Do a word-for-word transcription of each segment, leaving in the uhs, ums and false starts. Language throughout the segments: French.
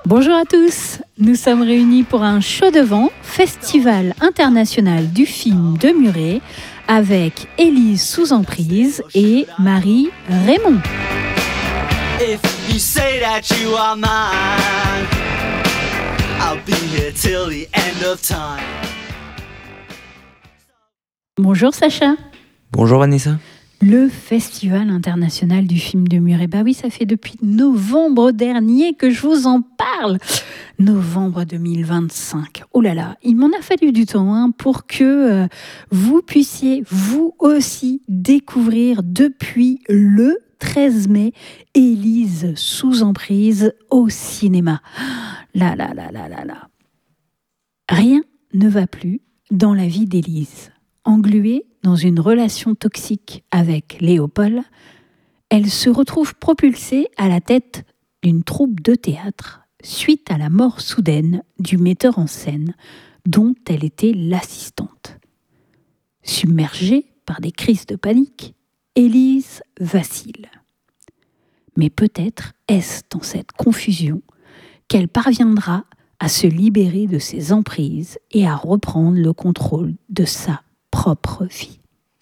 Bonjour à tous, nous sommes réunis pour un show de vent, Festival international du film de Muret, avec Élise sous emprise et Marie Raymond. If you say that you are mine, I'll be here till the end of time. Bonjour Sacha. Bonjour Vanessa. Le Festival international du film de Muret. Bah oui, ça fait depuis novembre dernier que je vous en parle. Novembre deux mille vingt-cinq. Oh là là, il m'en a fallu du temps hein, pour que euh, vous puissiez vous aussi découvrir depuis le treize mai Élise sous emprise au cinéma. Là, là, là, là, là, là. Rien ne va plus dans la vie d'Élise. Engluée dans une relation toxique avec Léopold, elle se retrouve propulsée à la tête d'une troupe de théâtre suite à la mort soudaine du metteur en scène dont elle était l'assistante. Submergée par des crises de panique, Élise vacille. Mais peut-être est-ce dans cette confusion qu'elle parviendra à se libérer de ses emprises et à reprendre le contrôle de sa propre vie.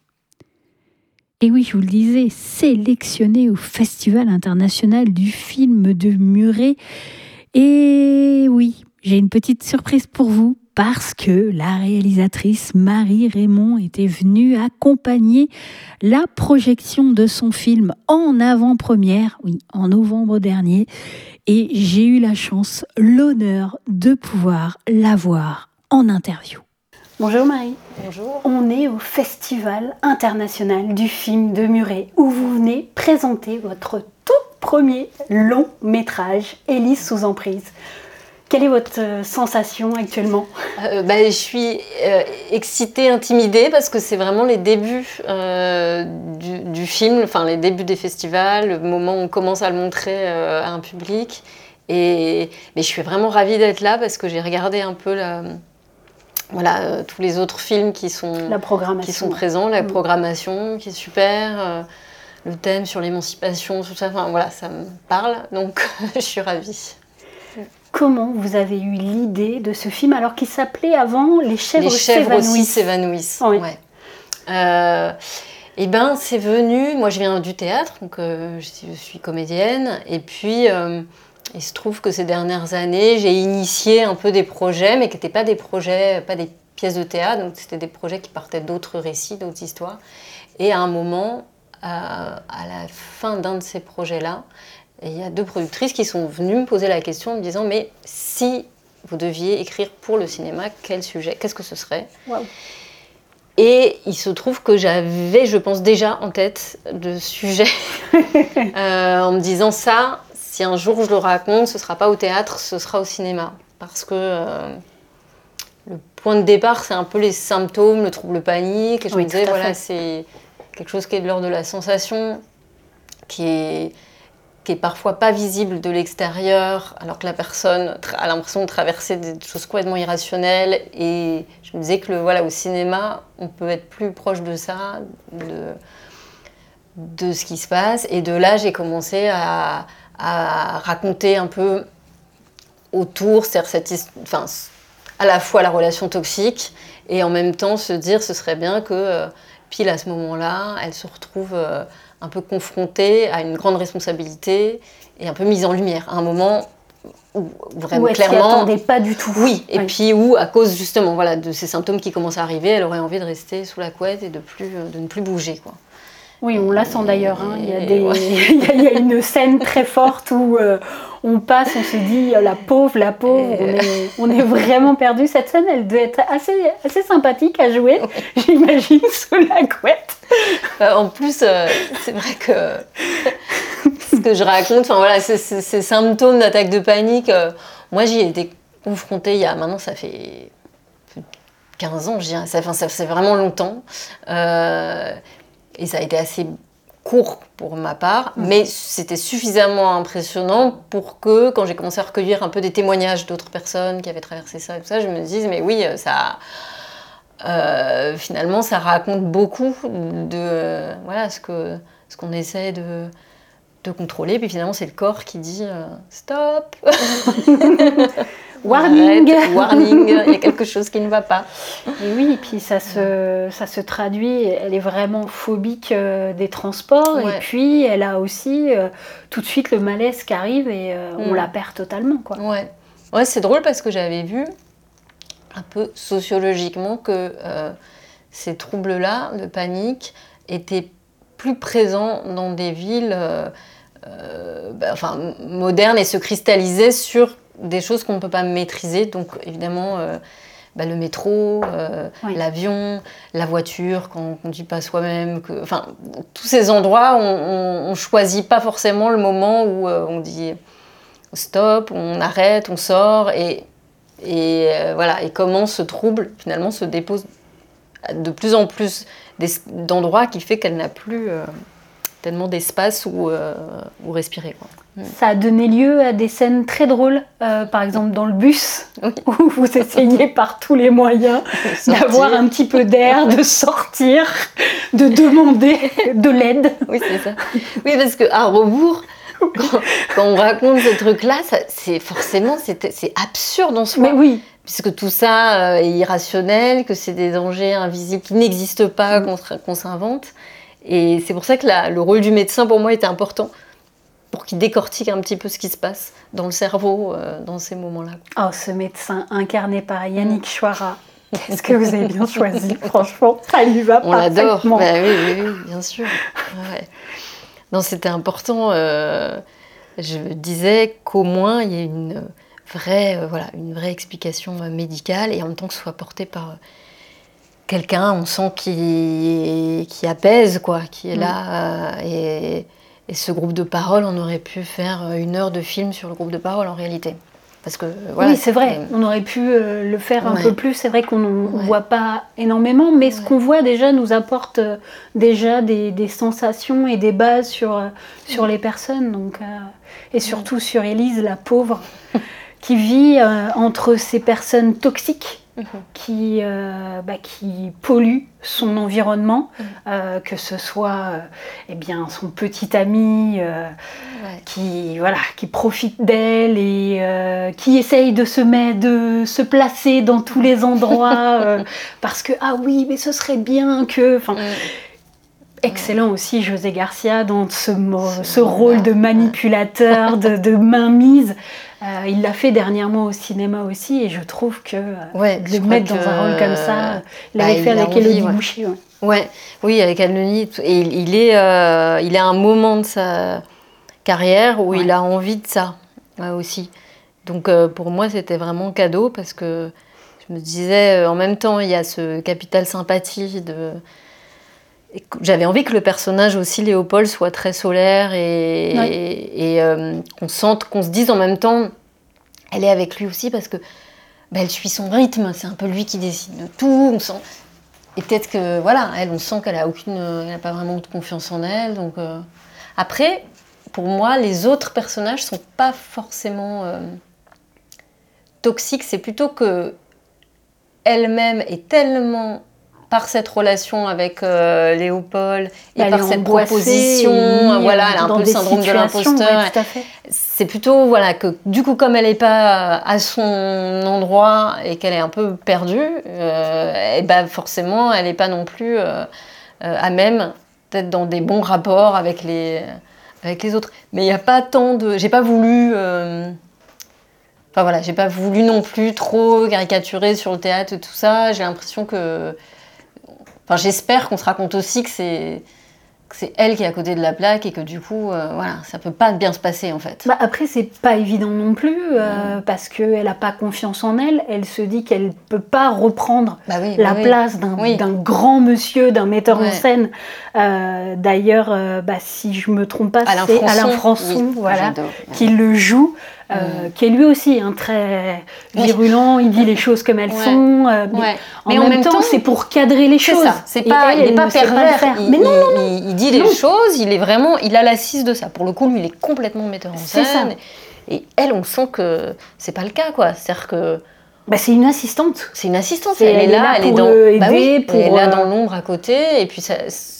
Et oui, je vous le disais, sélectionnée au Festival international du film de Muret. Et oui, j'ai une petite surprise pour vous parce que la réalisatrice Marie Raymond était venue accompagner la projection de son film en avant-première, oui, en novembre dernier. Et j'ai eu la chance, l'honneur de pouvoir la voir en interview. Bonjour Marie. Bonjour. On est au Festival international du film de Muret où vous venez présenter votre tout premier long métrage, Élise sous emprise. Quelle est votre euh, sensation actuellement ? euh, bah, Je suis euh, excitée, intimidée parce que c'est vraiment les débuts euh, du, du film, enfin les débuts des festivals, le moment où on commence à le montrer euh, à un public. Et, mais je suis vraiment ravie d'être là parce que j'ai regardé un peu la... Voilà, euh, tous les autres films qui sont, la programmation. qui sont présents, la mmh. programmation qui est super, euh, le thème sur l'émancipation, tout ça, enfin voilà, ça me parle, donc je suis ravie. Comment vous avez eu l'idée de ce film alors qu'il s'appelait avant Les chèvres, Les chèvres s'évanouissent. aussi s'évanouissent. Oui. Ouais. Euh, et ben c'est venu, moi je viens du théâtre, donc euh, je suis comédienne, et puis... Euh, Il se trouve que ces dernières années, j'ai initié un peu des projets, mais qui n'étaient pas des projets, pas des pièces de théâtre, donc c'était des projets qui partaient d'autres récits, d'autres histoires. Et à un moment, à, à la fin d'un de ces projets-là, il y a deux productrices qui sont venues me poser la question en me disant « Mais si vous deviez écrire pour le cinéma, quel sujet ? Qu'est-ce que ce serait ?» Wow. Et il se trouve que j'avais, je pense, déjà en tête de sujet, euh, en me disant ça... Si un jour je le raconte, ce ne sera pas au théâtre, ce sera au cinéma. Parce que euh, le point de départ, c'est un peu les symptômes, le trouble panique. Et je oui, me disais, voilà, c'est quelque chose qui est de l'ordre de la sensation, qui est, qui est parfois pas visible de l'extérieur, alors que la personne a l'impression de traverser des choses complètement irrationnelles. Et je me disais que le, voilà, au cinéma, on peut être plus proche de ça, de, de ce qui se passe. Et de là, j'ai commencé à... à raconter un peu autour, c'est-à-dire cette, enfin, à la fois la relation toxique et en même temps se dire ce serait bien que euh, pile à ce moment-là, elle se retrouve euh, un peu confrontée à une grande responsabilité et un peu mise en lumière. À un moment où vraiment où elle clairement, s'y attendait pas du tout. Oui, et oui. puis où à cause justement voilà de ces symptômes qui commencent à arriver, elle aurait envie de rester sous la couette et de plus de ne plus bouger quoi. Oui, on la sent d'ailleurs. Hein. Il y a des, ouais. il y a une scène très forte où euh, on passe, on se dit la pauvre, la pauvre. On est, on est vraiment perdu. Cette scène, elle doit être assez, assez sympathique à jouer, ouais. J'imagine, sous la couette. Euh, en plus, euh, c'est vrai que ce que je raconte, enfin voilà, ces, ces, ces symptômes d'attaque de panique, euh, moi j'y ai été confrontée il y a maintenant, ça fait quinze ans, je dirais. Ça, enfin, ça fait vraiment longtemps. Euh, Et ça a été assez court pour ma part, mmh. mais c'était suffisamment impressionnant pour que, quand j'ai commencé à recueillir un peu des témoignages d'autres personnes qui avaient traversé ça et tout ça, je me dise, mais oui, ça, euh, finalement, ça raconte beaucoup de voilà, ce, que, ce qu'on essaie de, de contrôler. Puis finalement, c'est le corps qui dit euh, stop. Warning. Arrête, warning, il y a quelque chose qui ne va pas. Et oui, et puis ça se, ça se traduit, elle est vraiment phobique euh, des transports, Ouais. et puis elle a aussi euh, tout de suite le malaise qui arrive et euh, on Mm. la perd totalement, quoi. Ouais. Ouais, c'est drôle parce que j'avais vu un peu sociologiquement que euh, ces troubles-là de panique étaient plus présents dans des villes euh, euh, bah, enfin, modernes et se cristallisaient sur des choses qu'on ne peut pas maîtriser. Donc évidemment, euh, bah, le métro, euh, Oui. l'avion, la voiture, quand on ne conduit pas soi-même. Que, enfin, tous ces endroits, on ne choisit pas forcément le moment où euh, on dit stop, on arrête, on sort. Et, et, euh, voilà. Et comment ce trouble, finalement, se dépose de plus en plus des, d'endroits qui fait qu'elle n'a plus euh, tellement d'espace où, euh, où respirer, quoi. Ça a donné lieu à des scènes très drôles, euh, par exemple dans le bus, Oui. où vous essayez par tous les moyens Sortir. d'avoir un petit peu d'air, de sortir, de demander de l'aide. Oui, c'est ça. Oui, parce qu'à rebours, quand, quand on raconte ce truc-là, ça, c'est forcément, c'est, c'est absurde en soi. Mais oui, Puisque tout ça euh, est irrationnel, que c'est des dangers invisibles qui n'existent pas, qu'on, se- qu'on s'invente. Et c'est pour ça que la- le rôle du médecin, pour moi, était important, pour qu'il décortique un petit peu ce qui se passe dans le cerveau euh, dans ces moments-là. oh, ce médecin incarné par Yannick Chouara, qu'est-ce que vous avez bien choisi, franchement, ça lui va On l'adore. parfaitement. Bah oui, oui, oui, bien sûr. Ouais. Non, c'était important. euh, je disais qu'au moins il y ait une vraie, euh, voilà, une vraie explication euh, médicale et en même temps que ce soit porté par euh, quelqu'un, on sent qui, qui apaise, quoi, qui est Mm. là. euh, et, et ce groupe de parole, on aurait pu faire euh, une heure de film sur le groupe de parole en réalité. Parce que, voilà, Oui, c'est vrai, c'était- on aurait pu euh, le faire un Ouais. peu plus, c'est vrai qu'on ne Ouais. voit pas énormément, mais ce Ouais. qu'on voit déjà nous apporte euh, déjà des, des sensations et des bases sur, euh, sur les personnes, donc, euh, et surtout sur Élise, la pauvre, qui vit euh, entre ces personnes toxiques Mhm. qui, euh, bah, qui polluent son environnement, Mhm. euh, que ce soit euh, eh bien, son petit ami euh, Ouais. qui, voilà, qui profite d'elle et euh, qui essaye de se, mettre, de se placer dans tous les endroits euh, parce que, ah oui, mais ce serait bien que... Enfin, Mm. excellent aussi José Garcia dans ce, mo- Ce ce rôle-là, rôle de manipulateur, de, de mainmise. Euh, il l'a fait dernièrement au cinéma aussi et je trouve que euh, Ouais, de je le crois mettre dans que, un rôle comme ça, il bah, l'avait il fait a avec envie, Élodie ouais. Boucher. Ouais. Ouais, oui, avec Anne-Denis. Et il, il est, euh, il est à un moment de sa carrière où Ouais. il a envie de ça, ouais, aussi. Donc euh, pour moi, c'était vraiment cadeau parce que je me disais, euh, en même temps, il y a ce capital sympathie de... et que j'avais envie que le personnage aussi, Léopold, soit très solaire et, Ouais. et, et, euh, qu'on sente, qu'on se dise en même temps, elle est avec lui aussi parce que bah, elle suit son rythme, c'est un peu lui qui décide de tout, on sent... Et peut-être que, voilà, elle, on sent qu'elle a aucune, elle n'a pas vraiment de confiance en elle. Donc, euh... Après, pour moi, les autres personnages sont pas forcément euh, toxiques. C'est plutôt que elle-même est tellement, par cette relation avec euh, Léopold et Elle par est cette angoissée proposition, et mise, voilà, elle a un dans peu le des syndrome de situations, l'imposteur. ouais, tout à fait. C'est plutôt, voilà, que du coup, comme elle n'est pas à son endroit et qu'elle est un peu perdue, euh, et ben forcément, elle n'est pas non plus euh, euh, à même d'être dans des bons rapports avec les, avec les autres. Mais il n'y a pas tant de... J'ai pas voulu... euh, Enfin voilà, j'ai pas voulu non plus trop caricaturer sur le théâtre et tout ça. J'ai l'impression que... Enfin, j'espère qu'on se raconte aussi que c'est... que c'est elle qui est à côté de la plaque et que du coup, euh, voilà, ça peut pas bien se passer en fait. Bah après, c'est pas évident non plus, euh, parce qu'elle n'a pas confiance en elle. Elle se dit qu'elle peut pas reprendre Bah oui, la bah oui. place d'un, Oui. d'un grand monsieur, d'un metteur Ouais. en scène. Euh, d'ailleurs, euh, bah, si je me trompe pas, Alain c'est Françon, Alain Françon, oui, voilà, j'adore. qui le joue, euh, Mm. qui est lui aussi hein, très virulent. Il dit les choses comme elles Ouais. sont. euh, mais Ouais. en, Mais même en même temps, temps, c'est pour cadrer les C'est choses. ça, c'est Et pas, elle, il n'est elle pas ne sait le pervers, faire. il, Mais non, il- il- il dit les non. choses, il est vraiment, il a l'assise de ça. Pour le coup, lui, il est complètement metteur en C'est scène. ça. Et elle, on sent que c'est pas le cas, quoi. C'est-à-dire que bah, c'est une assistante. c'est une assistante, C'est- elle, est là, elle est pour dans, le bah oui, aider, pour, elle est là euh, dans l'ombre à côté, et puis ça,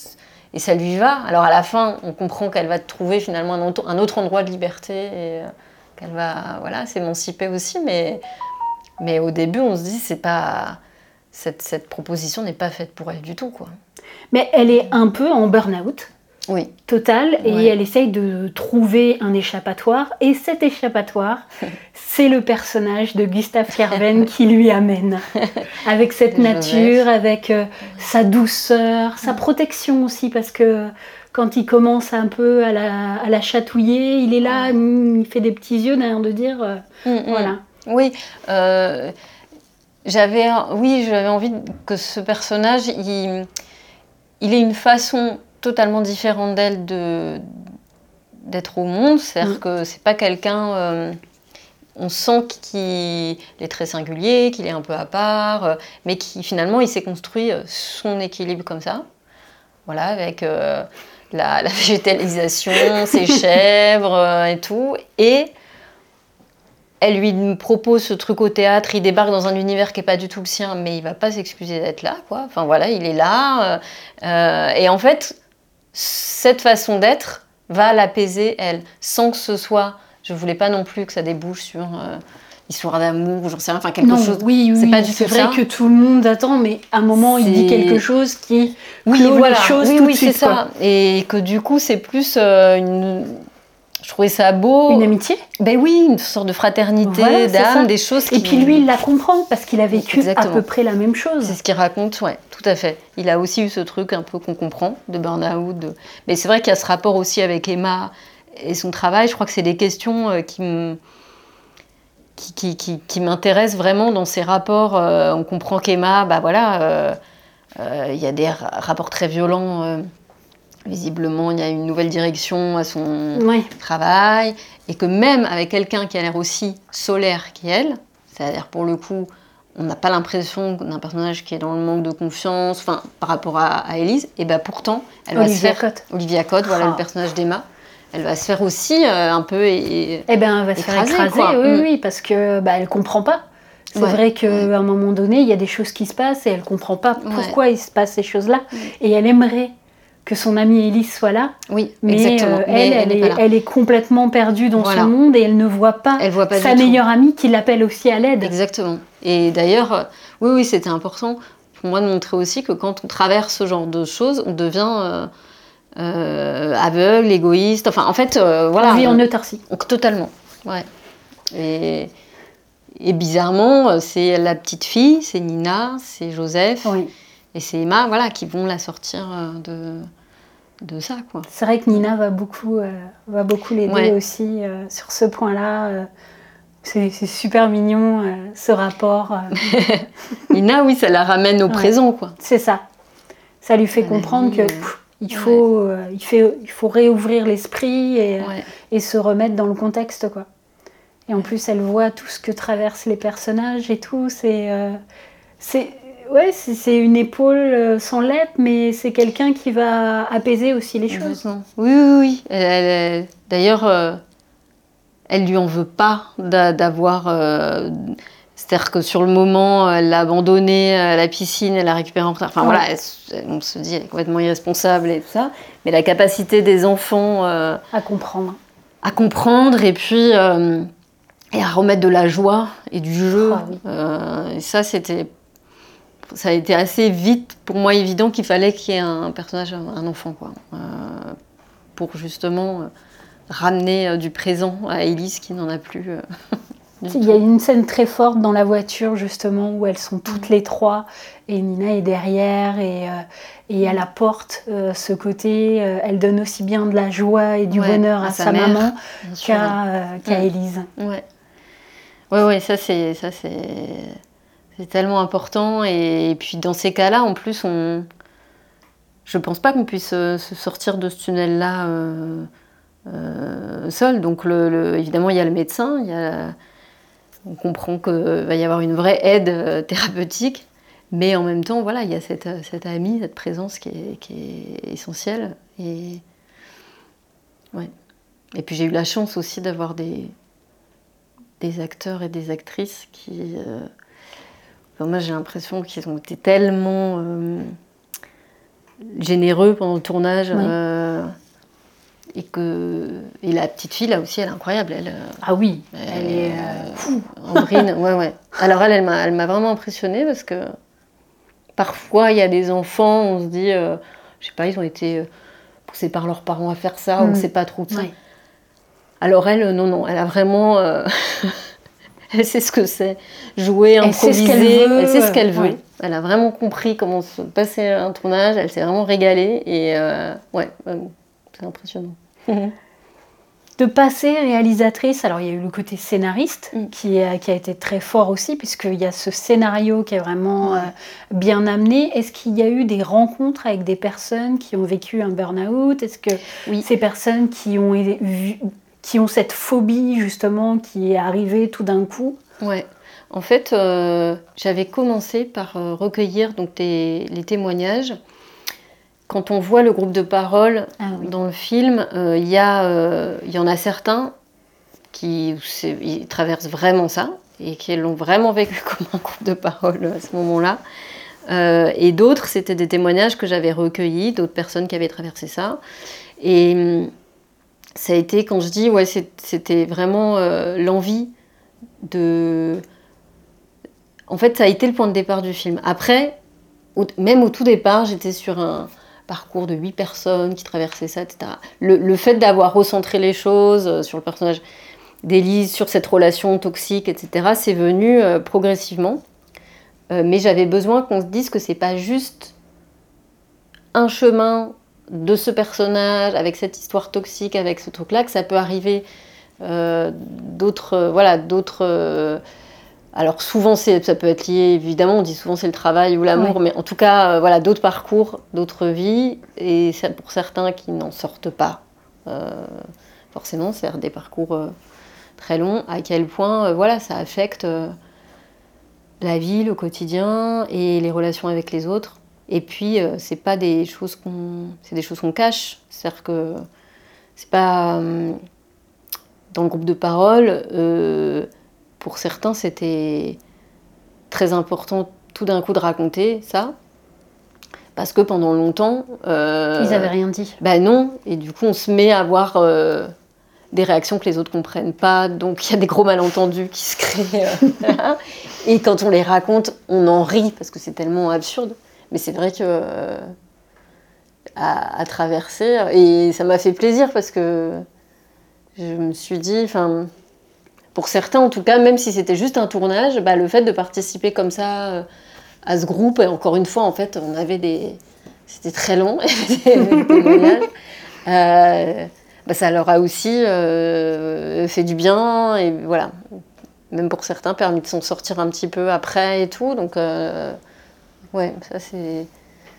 et ça lui va. Alors à la fin, on comprend qu'elle va trouver finalement un autre, un autre endroit de liberté et euh, qu'elle va voilà, s'émanciper aussi. Mais, mais au début, on se dit c'est pas cette, cette proposition n'est pas faite pour elle du tout, quoi. Mais elle est un peu en burn-out. Oui. Total, et Ouais. elle essaye de trouver un échappatoire, et cet échappatoire, c'est le personnage de Gustave Kerven qui lui amène, avec cette De nature, Joseph. avec euh, sa douceur, sa protection aussi, parce que quand il commence un peu à la, à la chatouiller, il est là, mm, il fait des petits yeux derrière de dire, euh, Mm, mm. voilà. Oui, euh, j'avais, oui, j'avais envie que ce personnage, il, il ait une façon totalement différente d'elle de, d'être au monde. C'est-à-dire Mm. que c'est pas quelqu'un... euh, on sent qu'il est très singulier, qu'il est un peu à part, euh, mais qui finalement, il s'est construit euh, son équilibre comme ça. Voilà, avec euh, la, la végétalisation, ses chèvres euh, et tout. Et elle lui propose ce truc au théâtre, il débarque dans un univers qui n'est pas du tout le sien, mais il ne va pas s'excuser d'être là, quoi. Enfin voilà, il est là. Euh, euh, et en fait, cette façon d'être va l'apaiser, elle, sans que ce soit... Je ne voulais pas non plus que ça débouche sur euh, histoire d'amour, ou j'en sais rien, enfin quelque Non, chose... oui, oui, c'est pas du c'est tout vrai ça. que tout le monde attend, mais à un moment, il dit C'est- quelque chose qui Oui, clôt voilà. les choses oui, tout oui, de suite. c'est ça. Et que du coup, c'est plus euh, une... Je trouvais ça beau. Quoi. Une amitié. Ben oui, une sorte de fraternité, Voilà, c'est ça. d'âme, des choses qui... Et puis lui, il la comprend parce qu'il a vécu Exactement. à peu près la même chose. C'est ce qu'il raconte, ouais, tout à fait. Il a aussi eu ce truc un peu qu'on comprend, de burn-out. De... Mais c'est vrai qu'il y a ce rapport aussi avec Emma et son travail. Je crois que c'est des questions euh, qui, m... qui, qui, qui, qui m'intéressent vraiment dans ces rapports. Euh, on comprend qu'Emma, bah voilà, euh, euh, il y a des ra- rapports très violents. Euh, visiblement, il y a une nouvelle direction à son Ouais. travail. Et que même avec quelqu'un qui a l'air aussi solaire qu'elle, c'est-à-dire pour le coup... On n'a pas l'impression d'un personnage qui est dans le manque de confiance, enfin, par rapport à, à Élise. Et ben pourtant, elle va se Olivia faire... Cotte. Olivia Cotte, voilà Ah. le personnage d'Emma. Elle va se faire aussi euh, un peu... Et, Eh ben, elle va se faire Écraser, écraser, quoi. oui, Mm. oui, parce que bah, elle comprend pas. C'est Ouais, vrai qu'à ouais. un moment donné, il y a des choses qui se passent et elle comprend pas Ouais. pourquoi il se passe ces choses-là. Mm. Et elle aimerait que son amie Élise soit là, Oui, mais exactement. euh, Mais elle, elle, n'est pas est, là. elle est complètement perdue dans Voilà. son monde et elle ne voit pas Elle voit pas sa du tout. meilleure amie qui l'appelle aussi à l'aide. Exactement. Et d'ailleurs, euh, oui, oui, c'était important pour moi de montrer aussi que quand on traverse ce genre de choses, on devient euh, euh, aveugle, égoïste. Enfin, en fait, euh, voilà. On vit en on- autarcie. Donc, totalement, ouais. Et, et bizarrement, euh, c'est la petite fille, c'est Nina, c'est Joseph Oui. et c'est Emma, voilà, qui vont la sortir euh, de, de ça, quoi. C'est vrai que Nina va beaucoup, euh, va beaucoup l'aider Ouais. aussi euh, sur ce point-là. euh, c'est c'est super mignon, euh, ce rapport. euh, Nina, oui, ça la ramène au Ouais. présent, quoi. c'est ça. Ça lui fait À la comprendre vie, que euh, pff, il, faut, euh, il, fait, il faut réouvrir l'esprit et, Ouais. et se remettre dans le contexte, quoi. Et en plus, elle voit tout ce que traversent les personnages et tout. C'est euh, c'est ouais, c'est c'est une épaule euh, sans lettre, mais c'est quelqu'un qui va apaiser aussi les choses. Complètement. Oui, oui, oui. Elle- elle- D'ailleurs, euh, elle lui en veut pas d'a- d'avoir. euh, C'est-à-dire que sur le moment, elle l'a abandonnée à la piscine, elle l'a récupérée en retard. Enfin Ouais. voilà, elle se- on se dit elle est complètement irresponsable et tout ça. Mais la capacité des enfants euh, À comprendre. à comprendre et puis euh, et à remettre de la joie et du jeu. Ah oui. Euh, et ça, c'était. Ça a été assez vite pour moi évident qu'il fallait qu'il y ait un personnage, un enfant, quoi, euh, pour justement euh, ramener euh, du présent à Élise qui n'en a plus. euh, du Il y a tout. une scène très forte dans la voiture, justement, où elles sont toutes les trois, et Nina est derrière, et, euh, et elle apporte euh, ce côté, euh, elle donne aussi bien de la joie et du Ouais, bonheur à, à sa, sa mère, maman bien sûr. qu'à euh, qu'à Mm. Élise. Ouais, ouais, ouais, ça c'est, ça c'est, c'est tellement important. Et, et puis dans ces cas-là, en plus, on, je pense pas qu'on puisse euh, se sortir de ce tunnel-là euh, euh, seul. Donc le, le- évidemment, il y a le médecin, il y a, on comprend qu'il va y avoir une vraie aide euh, thérapeutique, mais en même temps, voilà, il y a cette, cette amie, cette présence qui est, qui est essentielle. Et ouais. Et puis j'ai eu la chance aussi d'avoir des des acteurs et des actrices qui... Euh... Enfin, moi, j'ai l'impression qu'ils ont été tellement... Euh... généreux pendant le tournage. Ouais. Euh, et, que, et la petite fille, là aussi, elle est incroyable. Elle, ah oui, elle, elle est... Euh, Andrine, ouais, ouais. Alors elle, elle m'a, elle m'a vraiment impressionnée parce que parfois, il y a des enfants, on se dit, euh, je sais pas, ils ont été poussés par leurs parents à faire ça, mmh. on ne sait pas trop de ça. Ouais. Alors elle, non, non, elle a vraiment... Euh, elle sait ce que c'est, jouer, improviser, elle sait ce qu'elle veut. Elle, sait ce qu'elle veut. Ouais. Elle a vraiment compris comment se passer un tournage, elle s'est vraiment régalée et euh, ouais, c'est impressionnant. De passer réalisatrice, alors il y a eu le côté scénariste mm. qui, a, qui a été très fort aussi, puisqu'il y a ce scénario qui est vraiment ouais. euh, bien amené. Est-ce qu'il y a eu des rencontres avec des personnes qui ont vécu un burn-out ? Est-ce que oui. ces personnes qui ont, vu, qui ont cette phobie justement qui est arrivée tout d'un coup ? Ouais. En fait, euh, j'avais commencé par euh, recueillir donc, des, les témoignages. Quand on voit le groupe de parole ah, oui. dans le film, il euh, y, euh, y en a certains qui ils traversent vraiment ça et qui l'ont vraiment vécu comme un groupe de parole à ce moment-là. Euh, et d'autres, c'était des témoignages que j'avais recueillis, d'autres personnes qui avaient traversé ça. Et ça a été, quand je dis, ouais, c'était vraiment euh, l'envie de... En fait, ça a été le point de départ du film. Après, au, même au tout départ, j'étais sur un... parcours de huit personnes qui traversaient ça, et cetera. Le, le fait d'avoir recentré les choses sur le personnage d'Élise, sur cette relation toxique, et cetera, c'est venu euh, progressivement. Euh, mais j'avais besoin qu'on se dise que c'est pas juste un chemin de ce personnage, avec cette histoire toxique, avec ce truc-là, que ça peut arriver euh, d'autres... Euh, voilà, d'autres... Euh, Alors souvent, c'est, ça peut être lié, évidemment, on dit souvent c'est le travail ou l'amour, ouais. mais en tout cas, euh, voilà, d'autres parcours, d'autres vies, et ça, pour certains qui n'en sortent pas, euh, forcément, c'est des parcours euh, très longs, à quel point, euh, voilà, ça affecte euh, la vie, le quotidien et les relations avec les autres. Et puis, euh, c'est pas des choses qu'on, c'est des choses qu'on cache, c'est-à-dire que c'est pas euh, dans le groupe de parole. Euh, Pour certains, c'était très important tout d'un coup de raconter ça, parce que pendant longtemps... Euh, Ils n'avaient rien dit. Ben non, et du coup, on se met à avoir euh, des réactions que les autres ne comprennent pas, donc il y a des gros malentendus qui se créent. Euh, et quand on les raconte, on en rit, parce que c'est tellement absurde. Mais c'est vrai que... Euh, à, à traverser, et ça m'a fait plaisir, parce que je me suis dit... Enfin, pour certains, en tout cas, même si c'était juste un tournage, bah, le fait de participer comme ça euh, à ce groupe, et encore une fois, en fait, on avait des... C'était très long, des témoignages. Euh, bah, ça leur a aussi euh, fait du bien, et voilà. Même pour certains, permis de s'en sortir un petit peu après et tout. Donc, euh, ouais, ça c'est...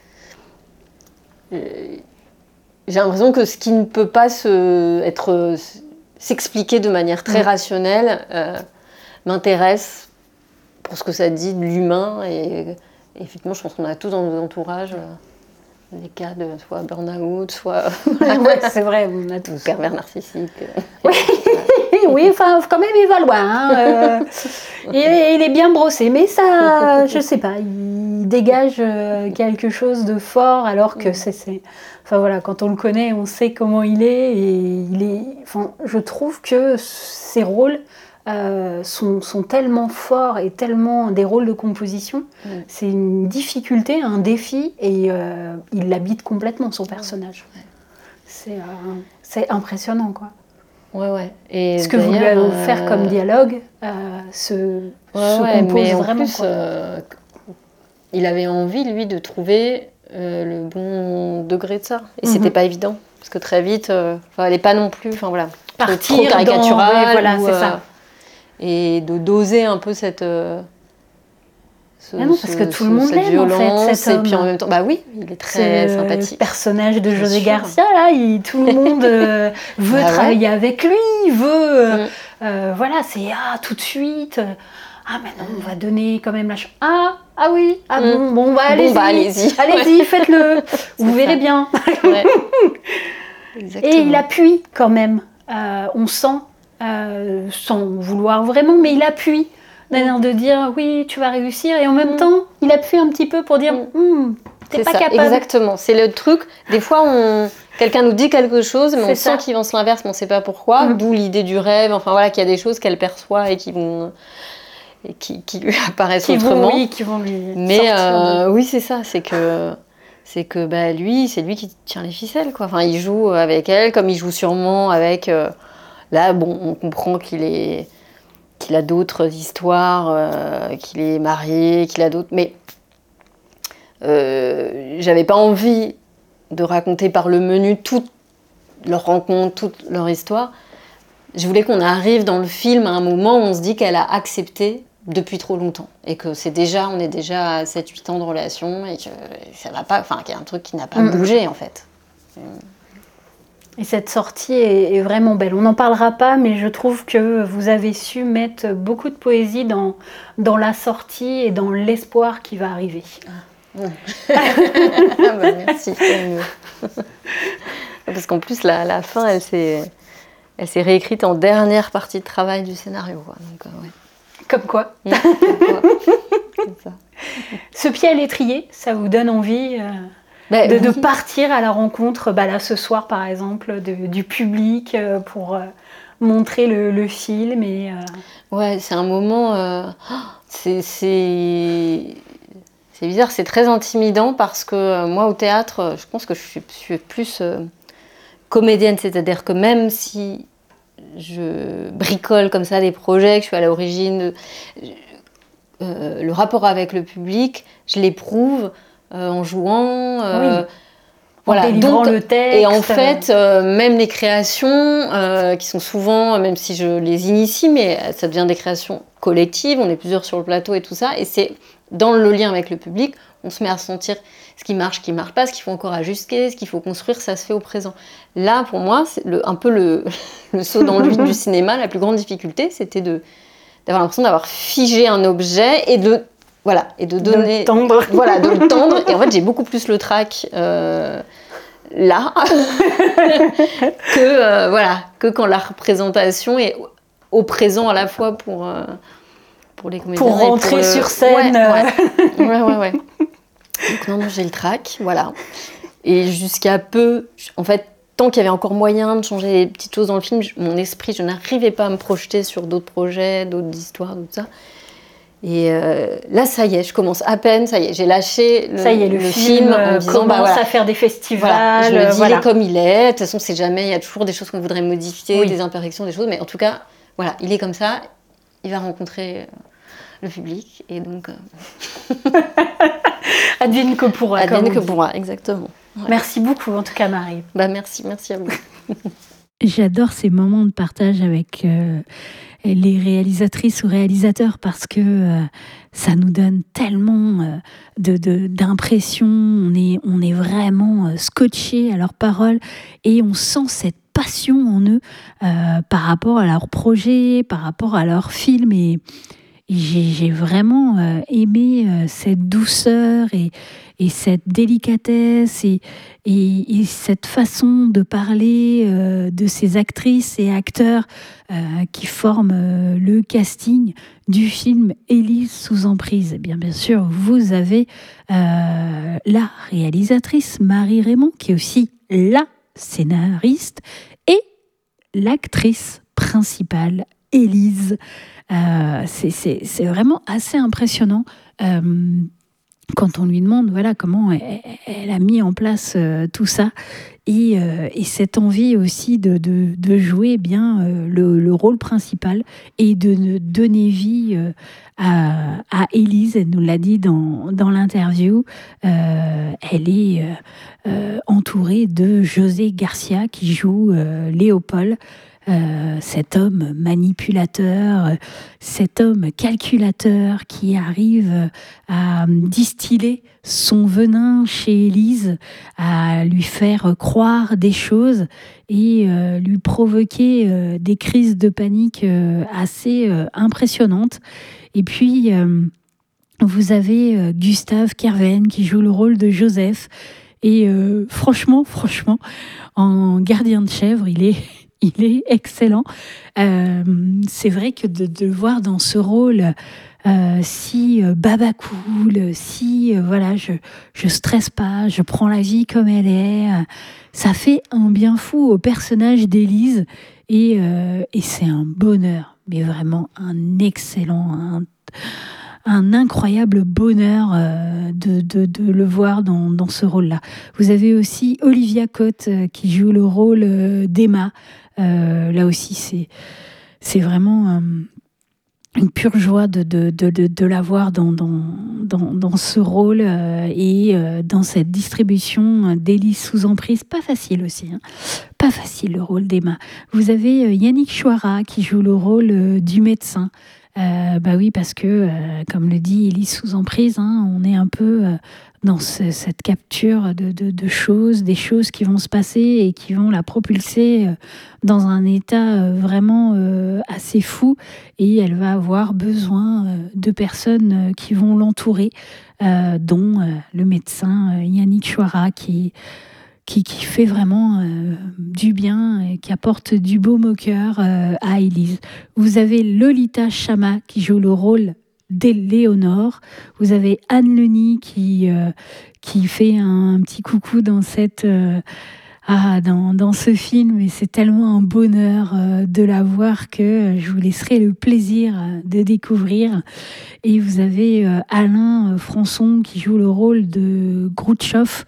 J'ai l'impression que ce qui ne peut pas se... être... s'expliquer de manière très mmh. rationnelle euh, m'intéresse pour ce que ça dit de l'humain et, et effectivement je pense qu'on a tous dans nos entourages euh, des cas de soit burn-out, soit ouais, c'est vrai, on a tous pervers narcissique. Oui, oui, enfin quand même il va loin. Hein, euh, il, il est bien brossé, mais ça, je sais pas, il dégage euh, quelque chose de fort alors que mmh. c'est, c'est Enfin voilà, quand on le connaît, on sait comment il est et il est. Enfin, je trouve que ses rôles euh, sont, sont tellement forts et tellement des rôles de composition. Mm. C'est une difficulté, un défi et euh, il l'habite complètement son personnage. Ouais. C'est, euh, c'est impressionnant quoi. Ouais ouais. Et ce que vous lui avez offert euh... comme dialogue euh, se, ouais, se ouais, compose mais vraiment. En plus, euh, il avait envie lui de trouver. Euh, le bon degré de ça. Et mm-hmm. c'était pas évident, parce que très vite, euh, elle n'est pas non plus, enfin voilà, partir trop caricatural. Oui, voilà, ou, c'est euh, ça. Et de doser un peu cette... Euh, ce, ah non, parce ce, que tout ce, le monde l'aime violence, en fait, cet et homme. puis en même temps, bah oui, il est très c'est sympathique. Le personnage de José Garcia, là, il, tout le monde euh, veut bah travailler ouais. avec lui, veut... Mm. Euh, voilà, c'est ah, tout de suite... Ah, mais non, on va donner quand même la chance. Ah, ah oui, ah bon, mmh. bon, bah allez-y, bon, bah, allez-y, allez-y, ouais. faites-le, vous verrez ça. Bien. Ouais. Et il appuie quand même, euh, on sent, euh, sans vouloir vraiment, mais il appuie, mmh. de dire oui, tu vas réussir, et en même mmh. temps, il appuie un petit peu pour dire mmh. Mmh, T'es c'est pas ça, capable. exactement. C'est le truc. Des fois, on... quelqu'un nous dit quelque chose, mais C'est on ça. sent qu'il pense l'inverse, mais on ne sait pas pourquoi. Mm. D'où l'idée du rêve. Enfin voilà, qu'il y a des choses qu'elle perçoit et qui vont et qui, qui lui apparaissent Qui autrement. vont, oui, qui vont lui Mais sortir. euh, de... oui, c'est ça. C'est que c'est que bah, lui, c'est lui qui tient les ficelles, quoi. Enfin, il joue avec elle, comme il joue sûrement avec. Euh... Là, bon, on comprend qu'il est qu'il a d'autres histoires, euh, qu'il est marié, qu'il a d'autres. Mais euh, j'avais pas envie de raconter par le menu toute leur rencontre, toute leur histoire. Je voulais qu'on arrive dans le film à un moment où on se dit qu'elle a accepté depuis trop longtemps et que c'est déjà, on est déjà à sept huit ans de relation et que ça va pas, enfin qu'il y a un truc qui n'a pas Mmh. bougé en fait. Et cette sortie est, est vraiment belle. On n'en parlera pas, mais je trouve que vous avez su mettre beaucoup de poésie dans, dans la sortie et dans l'espoir qui va arriver. Ah, ah bah merci, c'est mieux. Parce qu'en plus, la, la fin, elle s'est, elle s'est réécrite en dernière partie de travail du scénario. Quoi. Donc, euh, ouais. Comme quoi. Mmh, comme quoi. C'est ça. Ce pied à l'étrier, ça vous donne envie euh, bah, de, oui. de partir à la rencontre, bah, là ce soir par exemple, de, du public euh, pour euh, montrer le, le film et, euh... Ouais, c'est un moment... Euh, c'est, c'est... c'est bizarre, c'est très intimidant parce que euh, moi au théâtre, je pense que je suis, je suis plus euh, comédienne, c'est-à-dire que même si je bricole comme ça des projets, que je suis à l'origine, euh, le rapport avec le public, je l'éprouve euh, en jouant. Euh, oui. Voilà. En délivrant Donc, le texte. Et en fait, euh, même les créations, euh, qui sont souvent, même si je les initie, mais ça devient des créations collectives, on est plusieurs sur le plateau et tout ça, et c'est dans le lien avec le public, on se met à sentir ce qui marche, ce qui ne marche pas, ce qu'il faut encore ajuster, ce qu'il faut construire, ça se fait au présent. Là, pour moi, c'est le, un peu le, le saut dans le vide du cinéma, la plus grande difficulté, c'était de, d'avoir l'impression d'avoir figé un objet et de... Voilà, et de donner... De le tendre. Voilà, de le tendre. Et en fait, j'ai beaucoup plus le trac euh, là que, euh, voilà, que quand la représentation est au présent à la fois pour, euh, pour les comédiens. Pour rentrer pour le... sur scène. Ouais, ouais, ouais. ouais, ouais. Donc non, non, j'ai le trac, voilà. Et jusqu'à peu... En fait, tant qu'il y avait encore moyen de changer des petites choses dans le film, mon esprit, je n'arrivais pas à me projeter sur d'autres projets, d'autres histoires, tout ça. Et euh, là, ça y est, je commence à peine, ça y est, j'ai lâché le, ça y est, le, le film, film en me disant, commence bah, voilà, à faire des festivals. Voilà, je me dis, voilà. il est comme il est, de toute façon, c'est jamais, il y a toujours des choses qu'on voudrait modifier, oui. des imperfections, des choses, mais en tout cas, voilà, il est comme ça, il va rencontrer le public, et donc... Euh... Advienne que pourra. Advienne que pourra, exactement. Ouais. Merci beaucoup, en tout cas, Marie. Bah, merci, merci à vous. J'adore ces moments de partage avec euh, les réalisatrices ou réalisateurs parce que euh, ça nous donne tellement euh, de, de, d'impressions. On est, on est vraiment euh, scotché à leurs paroles et on sent cette passion en eux euh, par rapport à leurs projets, par rapport à leurs films. Et, et j'ai, j'ai vraiment euh, aimé euh, cette douceur et, et cette délicatesse et, et, et cette façon de parler euh, de ces actrices et acteurs euh, qui forment euh, le casting du film Élise sous emprise. Et bien, bien sûr, vous avez euh, la réalisatrice Marie Raymond, qui est aussi la scénariste, et l'actrice principale, Élise. Euh, c'est, c'est, c'est vraiment assez impressionnant. Euh, quand on lui demande voilà, comment elle, elle a mis en place euh, tout ça et, euh, et cette envie aussi de, de, de jouer bien euh, le, le rôle principal et de, de donner vie euh, à, à Élise, elle nous l'a dit dans, dans l'interview, euh, elle est euh, euh, entourée de José Garcia qui joue euh, Léopold. Euh, cet homme manipulateur, euh, cet homme calculateur qui arrive à distiller son venin chez Élise, à lui faire croire des choses et euh, lui provoquer euh, des crises de panique euh, assez euh, impressionnantes. Et puis, euh, vous avez euh, Gustave Kerven qui joue le rôle de Joseph. Et euh, franchement, franchement, en gardien de chèvre, il est... Il est excellent. Euh, c'est vrai que de, de le voir dans ce rôle euh, si euh, baba cool, si euh, voilà, je je stresse pas, je prends la vie comme elle est. Euh, ça fait un bien fou au personnage d'Élise et euh, et c'est un bonheur, mais vraiment un excellent, un, un incroyable bonheur euh, de, de, de le voir dans, dans ce rôle-là. Vous avez aussi Olivia Cotte euh, qui joue le rôle euh, d'Emma. Euh, là aussi, c'est c'est vraiment euh, une pure joie de, de, de, de, de la voir dans, dans, dans, dans ce rôle euh, et euh, dans cette distribution d'Élise sous emprise. Pas facile aussi, hein. Pas facile le rôle d'Emma. Vous avez euh, Yannick Chouara qui joue le rôle euh, du médecin. Euh, bah oui, parce que, euh, comme le dit Élise sous emprise, hein, on est un peu euh, dans ce, cette capture de, de, de choses, des choses qui vont se passer et qui vont la propulser euh, dans un état euh, vraiment euh, assez fou. Et elle va avoir besoin euh, de personnes euh, qui vont l'entourer, euh, dont euh, le médecin euh, Yannick Chouara qui Qui, qui fait vraiment euh, du bien et qui apporte du baume au cœur euh, à Élise. Vous avez Lolita Chama qui joue le rôle d'Éléonore. Vous avez Anne Leny qui, euh, qui fait un, un petit coucou dans, cette, euh, ah, dans, dans ce film. Et c'est tellement un bonheur euh, de la voir que je vous laisserai le plaisir euh, de découvrir. Et vous avez euh, Alain euh, Françon qui joue le rôle de Grouchoff.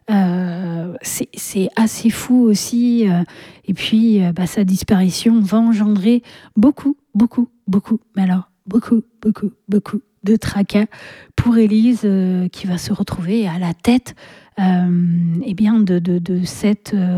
Euh, c'est, c'est assez fou aussi. Euh, et puis, euh, bah, sa disparition va engendrer beaucoup, beaucoup, beaucoup, mais alors beaucoup, beaucoup, beaucoup de tracas pour Élise euh, qui va se retrouver à la tête euh, eh bien de, de, de cette euh,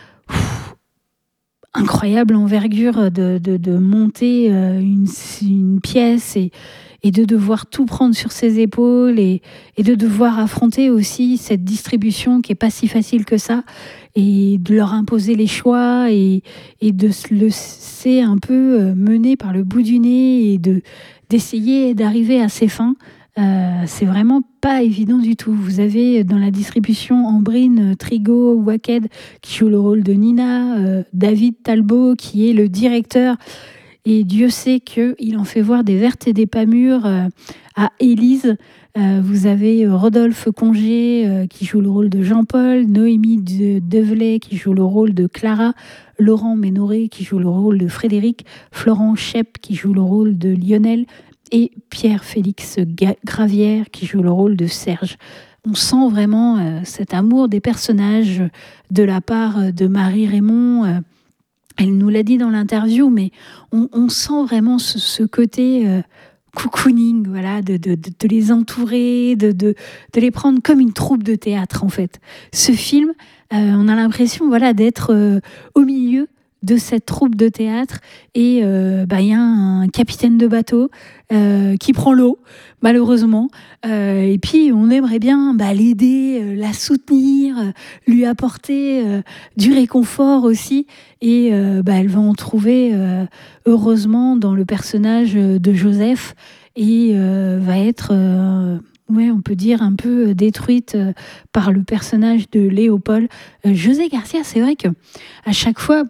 pff, incroyable envergure de, de, de monter euh, une, une pièce et et de devoir tout prendre sur ses épaules et, et de devoir affronter aussi cette distribution qui n'est pas si facile que ça et de leur imposer les choix et, et de se laisser un peu mener par le bout du nez et de, d'essayer d'arriver à ses fins. Euh, c'est vraiment pas évident du tout. Vous avez dans la distribution Ambrine Trigo Waked qui joue le rôle de Nina, euh, David Talbot qui est le directeur. Et Dieu sait qu'il en fait voir des vertes et des pas mûres euh, à Élise. Euh, vous avez Rodolphe Congé euh, qui joue le rôle de Jean-Paul, Noémie de Develay qui joue le rôle de Clara, Laurent Ménoré qui joue le rôle de Frédéric, Florent Chep qui joue le rôle de Lionel et Pierre-Félix Gravière qui joue le rôle de Serge. On sent vraiment euh, cet amour des personnages de la part de Marie Raymond. Euh, Elle nous l'a dit dans l'interview, mais on, on sent vraiment ce, ce côté euh, cocooning, voilà, de, de, de, de les entourer, de, de, de les prendre comme une troupe de théâtre, en fait. Ce film, euh, on a l'impression voilà, d'être euh, au milieu de cette troupe de théâtre et euh, bah, y a un capitaine de bateau euh, qui prend l'eau malheureusement euh, et puis on aimerait bien bah, l'aider, euh, la soutenir, euh, lui apporter euh, du réconfort aussi et euh, bah, elle va en trouver euh, heureusement dans le personnage de Joseph et euh, va être euh, ouais, on peut dire un peu détruite euh, par le personnage de Léopold. Euh, José Garcia, c'est vrai que à chaque fois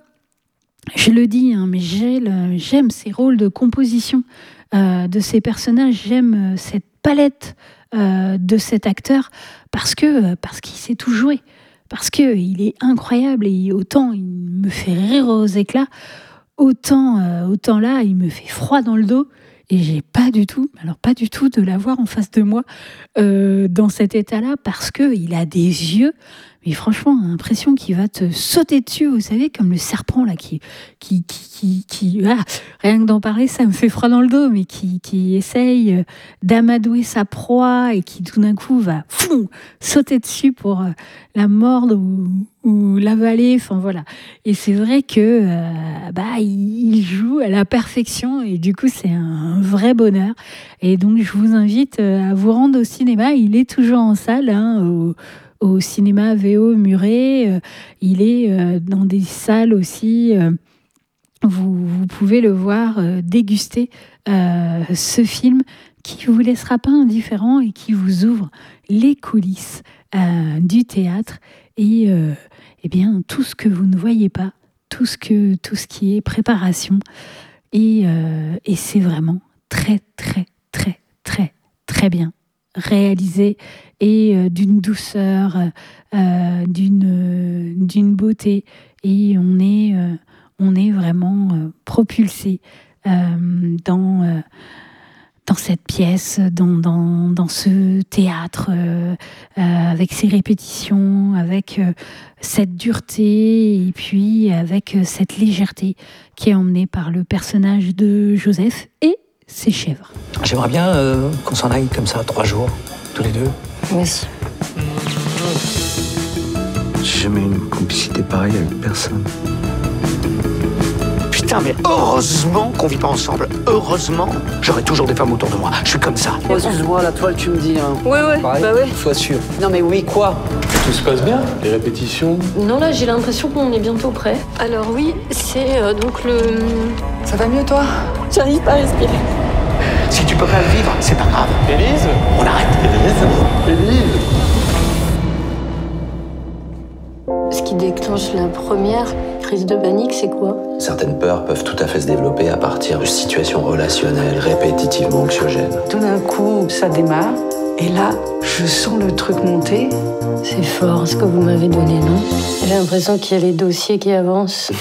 je le dis, hein, mais j'ai le, j'aime ces rôles de composition euh, de ces personnages, j'aime cette palette euh, de cet acteur parce que parce qu'il sait tout jouer, parce qu'il est incroyable et autant il me fait rire aux éclats, autant, euh, autant là il me fait froid dans le dos et j'ai pas du tout, alors pas du tout de l'avoir en face de moi euh, dans cet état-là parce qu'il a des yeux. Mais franchement, on a l'impression qu'il va te sauter dessus, vous savez, comme le serpent là, qui, qui, qui, qui, qui ah, rien que d'en parler, ça me fait froid dans le dos, mais qui, qui essaye d'amadouer sa proie et qui tout d'un coup va fou, sauter dessus pour euh, la mordre ou, ou l'avaler. Enfin voilà. Et c'est vrai que euh, bah il joue à la perfection et du coup c'est un vrai bonheur. Et donc je vous invite à vous rendre au cinéma. Il est toujours en salle, hein, au au cinéma V O Muret, euh, il est euh, dans des salles aussi, euh, vous, vous pouvez le voir euh, déguster euh, ce film qui ne vous laissera pas indifférent et qui vous ouvre les coulisses euh, du théâtre et euh, eh bien, tout ce que vous ne voyez pas, tout ce, que, tout ce qui est préparation et, euh, et c'est vraiment très très très très, très bien réalisé et euh, d'une douceur, euh, d'une, euh, d'une beauté. Et on est, euh, on est vraiment euh, propulsé euh, dans, euh, dans cette pièce, dans, dans, dans ce théâtre, euh, euh, avec ses répétitions, avec euh, cette dureté et puis avec euh, cette légèreté qui est emmenée par le personnage de Joseph et ses chèvres. J'aimerais bien euh, qu'on s'en aille comme ça, trois jours, tous les deux. Moi aussi. J'ai jamais eu une complicité pareille avec personne. Putain, mais heureusement qu'on vit pas ensemble. Heureusement. J'aurai toujours des femmes autour de moi. Je suis comme ça. Oh, excuse-moi, la toile, tu me dis. Hein. Ouais, ouais, Pareil, bah ouais. Sois sûr. Non, mais oui, quoi? Tout se passe bien? Les répétitions? Non, là, j'ai l'impression qu'on est bientôt prêt. Alors oui, c'est euh, donc le... Ça va mieux, toi? J'arrive pas à respirer. Si tu peux pas le vivre, c'est pas grave. Élise? On arrête. Élise? Élise? Ce qui déclenche la première crise de panique, c'est quoi? Certaines peurs peuvent tout à fait se développer à partir de situations relationnelles répétitivement anxiogènes. Tout d'un coup, ça démarre. Et là, je sens le truc monter. C'est fort ce que vous m'avez donné, non? J'ai l'impression qu'il y a les dossiers qui avancent.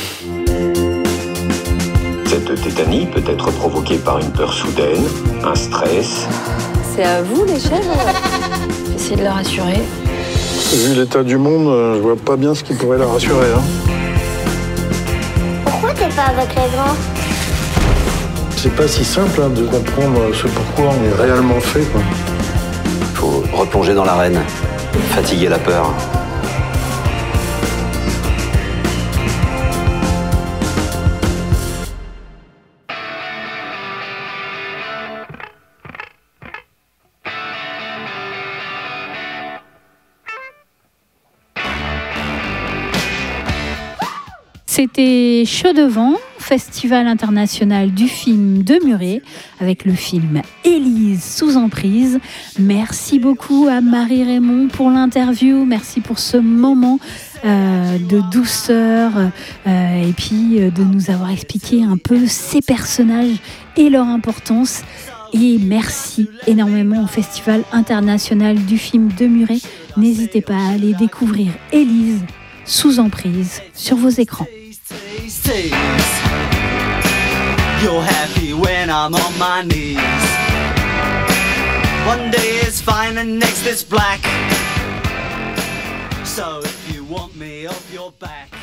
Cette tétanie peut être provoquée par une peur soudaine, un stress. C'est à vous, les chèvres? J'essaie de la rassurer. Vu l'état du monde, je vois pas bien ce qui pourrait la rassurer. Hein. Pourquoi t'es pas avec les grands? C'est pas si simple hein, de comprendre ce pourquoi on est réellement fait. Quoi. Faut replonger dans l'arène, fatiguer la peur. C'était Chaud Devant, Festival international du film de Muret, avec le film Élise sous emprise. Merci beaucoup à Marie Raymond pour l'interview, merci pour ce moment euh, de douceur euh, et puis euh, de nous avoir expliqué un peu ces personnages et leur importance. Et merci énormément au Festival international du film de Muret. N'hésitez pas à aller découvrir Élise sous emprise sur vos écrans. You're happy when I'm on my knees. One day is fine and next it's black. So if you want me off your back